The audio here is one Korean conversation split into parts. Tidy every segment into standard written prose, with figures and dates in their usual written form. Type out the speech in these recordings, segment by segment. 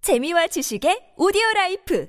재미와 지식의 오디오라이프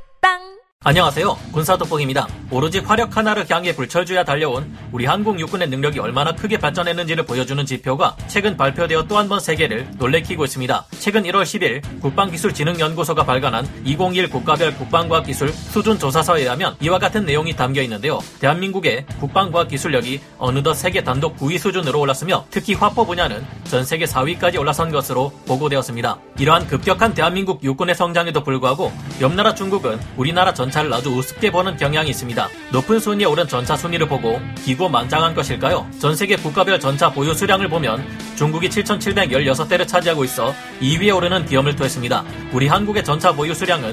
팝빵. 안녕하세요. 군사돋보기입니다. 오로지 화력 하나를 향해 불철주야 달려온 우리 한국 육군의 능력이 얼마나 크게 발전했는지를 보여주는 지표가 최근 발표되어 또 한 번 세계를 놀래키고 있습니다. 최근 1월 10일 국방기술진흥연구소가 발간한 2021 국가별 국방과학기술 수준조사서에 의하면 이와 같은 내용이 담겨 있는데요. 대한민국의 국방과학기술력이 어느덧 세계 단독 9위 수준으로 올랐으며 특히 화포 분야는 전 세계 4위까지 올라선 것으로 보고되었습니다. 이러한 급격한 대한민국 육군의 성장에도 불구하고 옆나라 중국은 우리나라 전차를 아주 우습게 보는 경향이 있습니다. 높은 순위에 오른 전차 순위를 보고 기고만장한 것일까요? 전세계 국가별 전차 보유 수량을 보면 중국이 7,716대를 차지하고 있어 2위에 오르는 기염을 토했습니다. 우리 한국의 전차 보유 수량은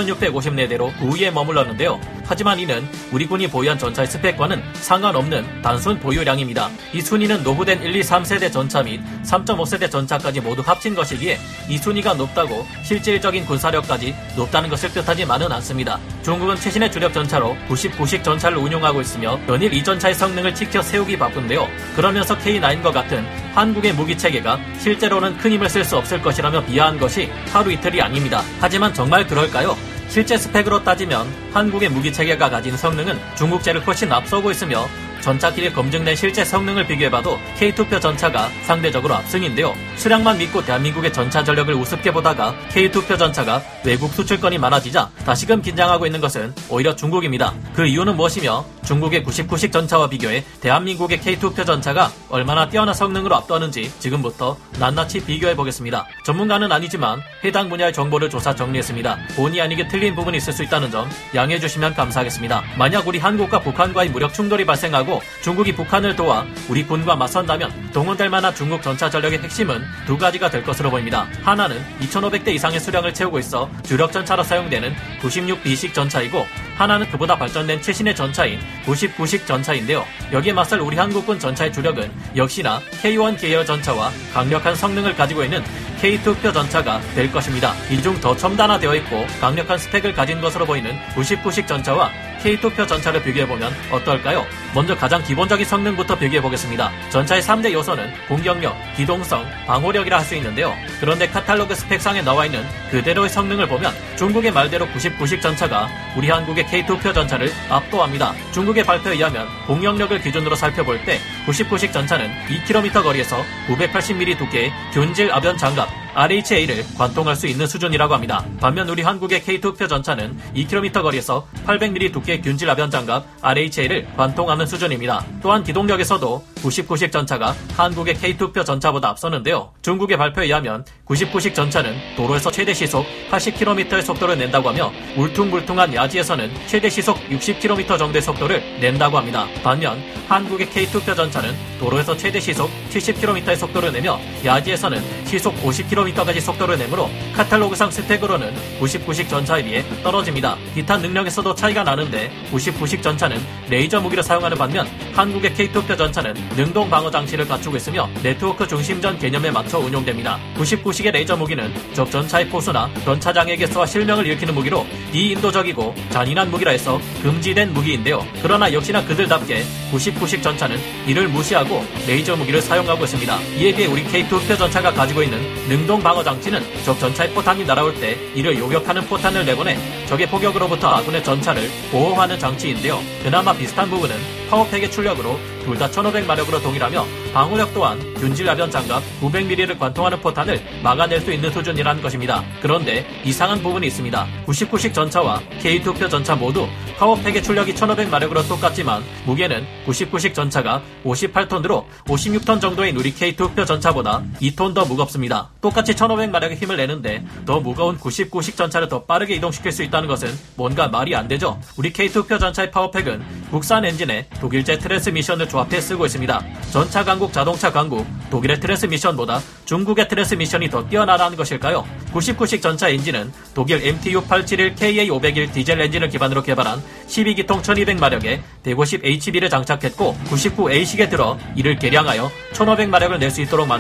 2,654대로 9위에 머물렀는데요. 하지만 이는 우리 군이 보유한 전차의 스펙과는 상관없는 단순 보유량입니다. 이 순위는 노후된 1, 2, 3세대 전차 및 3.5세대 전차까지 모두 합친 것이기에 이 순위가 높다고 실질적인 군사력까지 높다는 것을 뜻하지만은 않습니다. 중국은 최신의 주력 전차로 99식 전차를 운용하고 있으며 연일 이 전차의 성능을 지켜 세우기 바쁜데요. 그러면서 K9과 같은 한국의 무기체계가 실제로는 큰 힘을 쓸 수 없을 것이라며 비하한 것이 하루 이틀이 아닙니다. 하지만 정말 그럴까요? 실제 스펙으로 따지면 한국의 무기체계가 가진 성능은 중국제를 훨씬 앞서고 있으며 전차끼리 검증된 실제 성능을 비교해봐도 K2표 전차가 상대적으로 압승인데요. 수량만 믿고 대한민국의 전차 전력을 우습게 보다가 K2표 전차가 외국 수출권이 많아지자 다시금 긴장하고 있는 것은 오히려 중국입니다. 그 이유는 무엇이며 중국의 99식 전차와 비교해 대한민국의 K2표 전차가 얼마나 뛰어난 성능으로 압도하는지 지금부터 낱낱이 비교해보겠습니다. 전문가는 아니지만 해당 분야의 정보를 조사 정리했습니다. 본의 아니게 틀린 부분이 있을 수 있다는 점 양해해주시면 감사하겠습니다. 만약 우리 한국과 북한과의 무력 충돌이 발생하고 중국이 북한을 도와 우리 군과 맞선다면 동원될 만한 중국 전차 전력의 핵심은 두 가지가 될 것으로 보입니다. 하나는 2,500대 이상의 수량을 채우고 있어 주력 전차로 사용되는 96B식 전차이고 하나는 그보다 발전된 최신의 전차인 99식 전차인데요. 여기에 맞설 우리 한국군 전차의 주력은 역시나 K1 계열 전차와 강력한 성능을 가지고 있는 K2표 전차가 될 것입니다. 이 중 더 첨단화되어 있고 강력한 스펙을 가진 것으로 보이는 99식 전차와 K2표 전차를 비교해보면 어떨까요? 먼저 가장 기본적인 성능부터 비교해보겠습니다. 전차의 3대 요소는 공격력, 기동성, 방호력이라 할 수 있는데요. 그런데 카탈로그 스펙상에 나와있는 그대로의 성능을 보면 중국의 말대로 99식 전차가 우리 한국의 K2표 전차를 압도합니다. 중국의 발표에 의하면 공격력을 기준으로 살펴볼 때 99식 전차는 2km 거리에서 980mm 두께의 균질 아변 장갑 RHA를 관통할 수 있는 수준이라고 합니다. 반면 우리 한국의 K2표 전차는 2km 거리에서 800mm 두께의 균질 아변 장갑 RHA를 관통하는 수준입니다. 또한 기동력에서도 99식 전차가 한국의 K2표 전차보다 앞서는데요. 중국의 발표에 의하면 99식 전차는 도로에서 최대 시속 80km의 속도를 낸다고 하며 울퉁불퉁한 야지에서는 최대 시속 60km 정도의 속도를 낸다고 합니다. 반면 한국의 K2표 전차는 도로에서 최대 시속 70km의 속도를 내며 야지에서는 시속 50km까지 속도를 내므로 카탈로그상 스펙으로는 99식 전차에 비해 떨어집니다. 기타 능력에서도 차이가 나는데 99식 전차는 레이저 무기를 사용하는 반면 한국의 K2표 전차는 능동 방어 장치를 갖추고 있으며 네트워크 중심전 개념에 맞춰 운용됩니다. 99식의 레이저 무기는 적 전차의 포수나 전차장에게 쏘아 실명을 일으키는 무기로 비인도적이고 잔인한 무기라 해서 금지된 무기인데요. 그러나 역시나 그들답게 99식 전차는 이를 무시하고 레이저 무기를 사용하고 있습니다. 이에 비해 우리 K2표 전차가 가지고 있는 능동 방어 장치는 적 전차의 포탄이 날아올 때 이를 요격하는 포탄을 내보내 적의 포격으로부터 아군의 전차를 보호하는 장치인데요. 그나마 비슷한 부분은 파워팩의 출력으로 둘 다 1500마력으로 동일하며 방호력 또한 균질 아변 장갑 900mm를 관통하는 포탄을 막아낼 수 있는 수준이라는 것입니다. 그런데 이상한 부분이 있습니다. 99식 전차와 K2표 전차 모두 파워팩의 출력이 1500마력으로 똑같지만 무게는 99식 전차가 58톤으로 56톤 정도인 우리 K2표 전차보다 2톤 더 무겁습니다. 똑같이 1500마력의 힘을 내는데 더 무거운 99식 전차를 더 빠르게 이동시킬 수 있다는 것은 뭔가 말이 안 되죠. 우리 K2표 전차의 파워팩은 국산 엔진에 독일제 트랜스미션을 조합해 쓰고 있습니다. 전차 강국, 자동차 강국, 독일의 트랜스미션보다 중국의 트랜스미션이 더 뛰어나다는 것일까요? 99식 전차 엔진은 독일 MTU-871KA501 디젤 엔진을 기반으로 개발한 12기통 1200마력의 150HB를 장착했고 99A식에 들어 이를 개량하여 1500마력을 낼 수 있도록 만든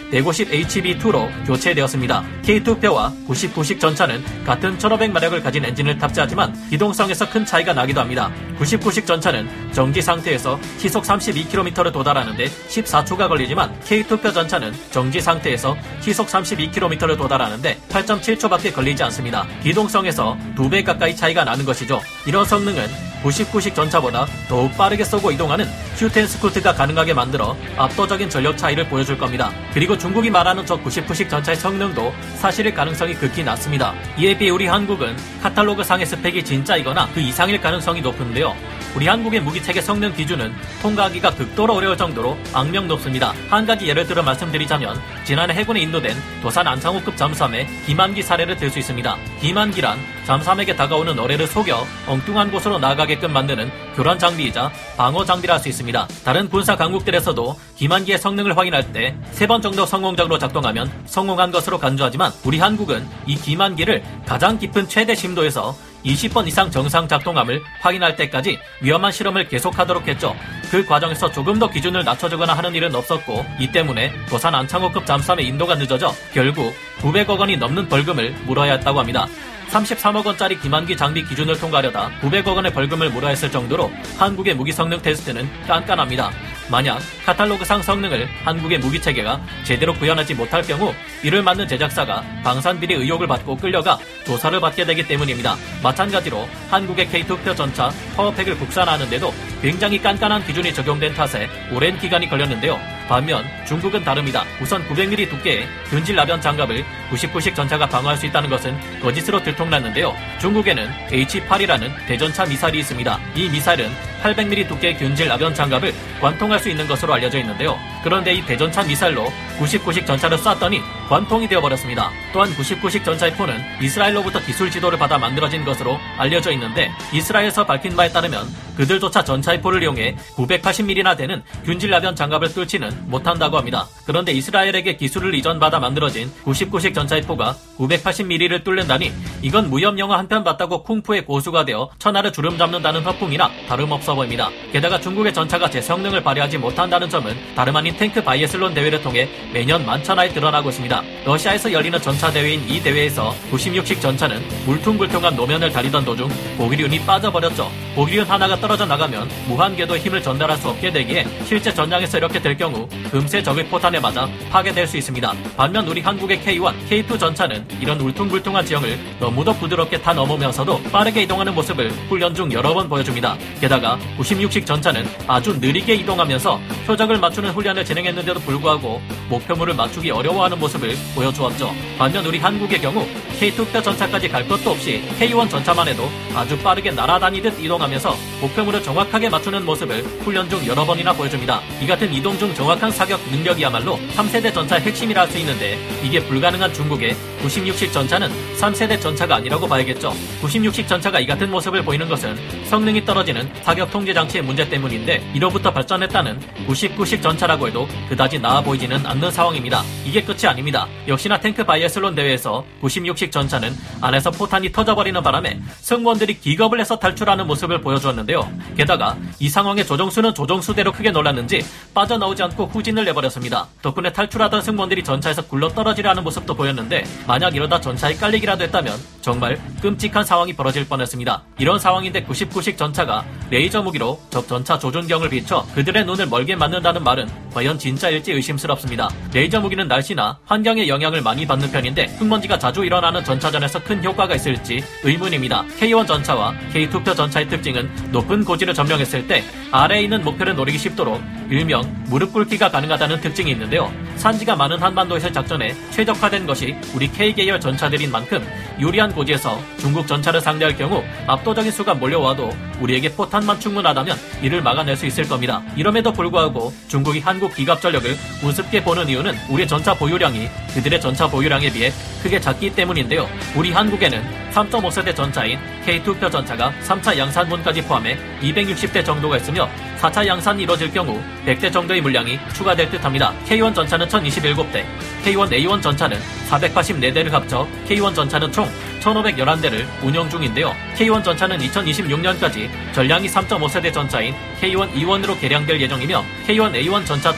150HB2로 교체되었습니다. K2표와 99식 전차는 같은 1500마력을 가진 엔진을 탑재하지만 기동성에서 큰 차이가 나기도 합니다. 99식 전차는 정지 상태에서 시속 32km를 도달하는데 14초가 걸리지만 K2표 전차는 정지 상태에서 시속 32km를 도달하는데 8.7초밖에 걸리지 않습니다. 기동성에서 2배 가까이 차이가 나는 것이죠. 이런 성능은 99식 전차보다 더욱 빠르게 쏘고 이동하는 슈텐스쿠트가 가능하게 만들어 압도적인 전력 차이를 보여줄 겁니다. 그리고 중국이 말하는 저 99식 전차의 성능도 사실일 가능성이 극히 낮습니다. 이에 비해 우리 한국은 카탈로그 상의 스펙이 진짜이거나 그 이상일 가능성이 높은데요. 우리 한국의 무기체계 성능 기준은 통과하기가 극도로 어려울 정도로 악명 높습니다. 한 가지 예를 들어 말씀드리자면 지난해 해군에 인도된 도산 안창호급 잠수함의 기만기 사례를 들 수 있습니다. 기만기란 잠수함에게 다가오는 어뢰를 속여 엉뚱한 곳으로 나가게끔 만드는 교란 장비이자 방어 장비라 할 수 있습니다. 다른 군사 강국들에서도 기만기의 성능을 확인할 때 3번 정도 성공적으로 작동하면 성공한 것으로 간주하지만 우리 한국은 이 기만기를 가장 깊은 최대 심도에서 20번 이상 정상 작동함을 확인할 때까지 위험한 실험을 계속하도록 했죠. 그 과정에서 조금 더 기준을 낮춰주거나 하는 일은 없었고 이 때문에 도산 안창호급 잠수함의 인도가 늦어져 결국 900억 원이 넘는 벌금을 물어야 했다고 합니다. 33억 원짜리 기만기 장비 기준을 통과하려다 900억 원의 벌금을 물어야 했을 정도로 한국의 무기 성능 테스트는 깐깐합니다. 만약 카탈로그상 성능을 한국의 무기체계가 제대로 구현하지 못할 경우 이를 맡는 제작사가 방산비리 의혹을 받고 끌려가 조사를 받게 되기 때문입니다. 마찬가지로 한국의 K2표 전차 파워팩을 국산화하는데도 굉장히 깐깐한 기준이 적용된 탓에 오랜 기간이 걸렸는데요. 반면 중국은 다릅니다. 우선 900mm 두께의 균질 나변 장갑을 99식 전차가 방어할 수 있다는 것은 거짓으로 들통났는데요. 중국에는 H-8이라는 대전차 미사일이 있습니다. 이 미사일은 800mm 두께의 균질 나변 장갑을 관통할 수 있는 것으로 알려져 있는데요. 그런데 이 대전차 미사일로 99식 전차를 쐈더니 관통이 되어버렸습니다. 또한 99식 전차의 포는 이스라엘로부터 기술 지도를 받아 만들어진 것으로 알려져 있는데 이스라엘에서 밝힌 바에 따르면 그들조차 전차의 포를 이용해 980mm나 되는 균질 나변 장갑을 뚫지는 못한다고 합니다. 그런데 이스라엘에게 기술을 이전받아 만들어진 99식 전차의 포가 980mm를 뚫는다니 이건 무협 영화 한 편 봤다고 쿵푸의 고수가 되어 천하를 주름 잡는다는 허풍이나 다름없어 보입니다. 게다가 중국의 전차가 제 성능을 발휘하지 못한다는 점은 다름 아닌 탱크 바이애슬론 대회를 통해 매년 만천하에 드러나고 있습니다. 러시아에서 열리는 전차 대회인 이 대회에서 96식 전차는 물퉁불퉁한 노면을 달리던 도중 보기륜이 빠져버렸죠. 보기륜 하나가 떨어져 나가면 무한궤도의 힘을 전달할 수 없게 되기에 실제 전장에서 이렇게 될 경우 금세 적의 포탄에 맞아 파괴될 수 있습니다. 반면 우리 한국의 K1, K2 전차는 이런 울퉁불퉁한 지형을 너무도 부드럽게 타 넘으면서도 빠르게 이동하는 모습을 훈련 중 여러 번 보여줍니다. 게다가 96식 전차는 아주 느리게 이동하면서 표적을 맞추는 훈련을 진행했는데도 불구하고 목표물을 맞추기 어려워하는 모습을 보여주었죠. 반면 우리 한국의 경우 K2표 전차까지 갈 것도 없이 K1 전차만 해도 아주 빠르게 날아다니듯 이동하면서 목표물을 정확하게 맞추는 모습을 훈련 중 여러 번이나 보여줍니다. 이 같은 이동 중 정확한 사격 능력이야말로 3세대 전차의 핵심이라 할 수 있는데 이게 불가능한 중국의 96식 전차는 3세대 전차가 아니라고 봐야겠죠. 96식 전차가 이 같은 모습을 보이는 것은 성능이 떨어지는 사격 통제 장치의 문제 때문인데 이로부터 발전했다는 99식 전차라고 해도 그다지 나아 보이지는 않는 상황입니다. 이게 끝이 아닙니다. 역시나 탱크 바이애슬론 대회에서 96식 전차는 안에서 포탄이 터져버리는 바람에 승무원들이 기겁을 해서 탈출하는 모습을 보여주었는데요. 게다가 이 상황에 조종수는 조종수대로 크게 놀랐는지 빠져나오지 않고 후진을 내버렸습니다. 덕분에 탈출하던 승무원들이 전차에서 굴러떨어지려 하는 모습도 보였는데 만약 이러다 전차에 깔리기라도 했다면 정말 끔찍한 상황이 벌어질 뻔했습니다. 이런 상황인데 99식 전차가 레이저 무기로 적 전차 조준경을 비춰 그들의 눈을 멀게 맞는다는 말은 과연 진짜일지 의심스럽습니다. 레이저 무기는 날씨나 환경의 영향을 많이 받는 편인데 흙먼지가 자주 일어나는 전차전에서 큰 효과가 있을지 의문입니다. K1 전차와 K2표 전차의 특징은 높은 고지를 점령했을 때 아래에 있는 목표를 노리기 쉽도록 일명 무릎 꿇기가 가능하다는 특징이 있는데요. 산지가 많은 한반도에서 작전에 최적화된 것이 우리 K계열 전차들인 만큼 유리한 고지에서 중국 전차를 상대할 경우 압도적인 수가 몰려와도 우리에게 포탄만 충분하다면 이를 막아낼 수 있을 겁니다. 이럼에도 불구하고 중국이 한국 기갑 전력을 우습게 보는 이유는 우리의 전차 보유량이 그들의 전차 보유량에 비해 크게 작기 때문인데요. 우리 한국에는 3.5세대 전차인 K2표 전차가 3차 양산분까지 포함해 260대 정도가 있으며 4차 양산이 이뤄질 경우 100대 정도의 물량이 추가될 듯합니다. K1 전차는 1027대, K1A1 전차는 484대를 합쳐 K1 전차는 총 1511대를 운영 중인데요. K1 전차는 2026년까지 전량이 3.5세대 전차인 K1E1으로 개량될 예정이며 K1A1 전차 또한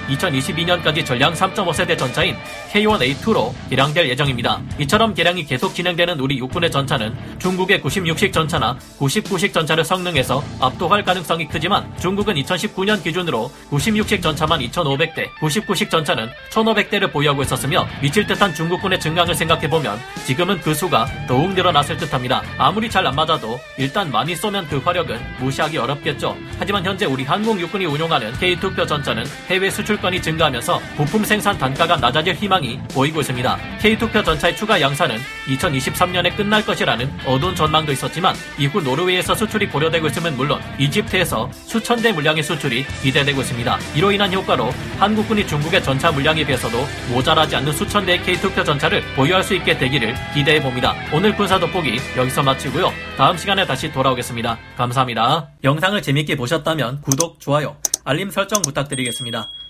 2022년까지 전량 3.5세대 전차인 K1A2로 개량될 예정입니다. 이처럼 개량이 계속 진행되는 우리 육군의 전차는 중국의 96식 전차나 99식 전차를 성능에서 압도할 가능성이 크지만 중국은 2019년 기준으로 96식 전차만 2,500대, 99식 전차는 1,500대를 보유하고 있었으며 미칠 듯한 중국군의 증강을 생각해보면 지금은 그 수가 더욱 늘어났을 듯합니다. 아무리 잘 안 맞아도 일단 많이 쏘면 그 화력은 무시하기 어렵겠죠. 하지만 현재 우리 한국 육군이 운용하는 K2표 전차는 해외 수출권이 증가하면서 부품 생산 단가가 낮아질 희망이 보이고 있습니다. K2표 전차의 추가 양산은 2023년에 끝날 것이라는 어두운 전망도 있었지만 이후 노르웨이에서 수출이 고려되고 있음은 물론 이집트에서 수천 대 물량의 수출이 기대되고 있습니다. 이로 인한 효과로 한국군이 중국의 전차 물량에 비해서도 모자라지 않는 수천 대의 K2표 전차를 보유할 수 있게 되기를 기대해봅니다. 오늘 군사 돋보기 여기서 마치고요. 다음 시간에 다시 돌아오겠습니다. 감사합니다. 영상을 재밌게 보셨다면 구독, 좋아요, 알림 설정 부탁드리겠습니다.